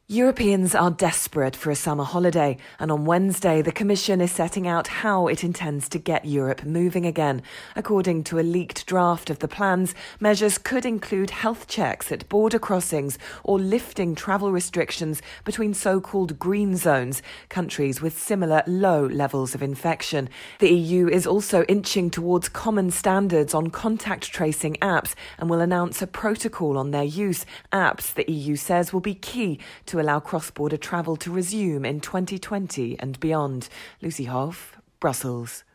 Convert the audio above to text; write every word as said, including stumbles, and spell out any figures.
Europeans are desperate for a summer holiday, and on Wednesday the Commission is setting out how it intends to get Europe moving again. According to a leaked draft of the plans, measures could include health checks at border crossings or lifting travel restrictions between so-called green zones, countries with similar low levels of infection. The E U is also inching towards common standards on contact tracing apps and will announce a protocol on their use. Apps, the E U says, will be key to allow cross-border travel to resume in twenty twenty and beyond. Lucy Hoff, Brussels.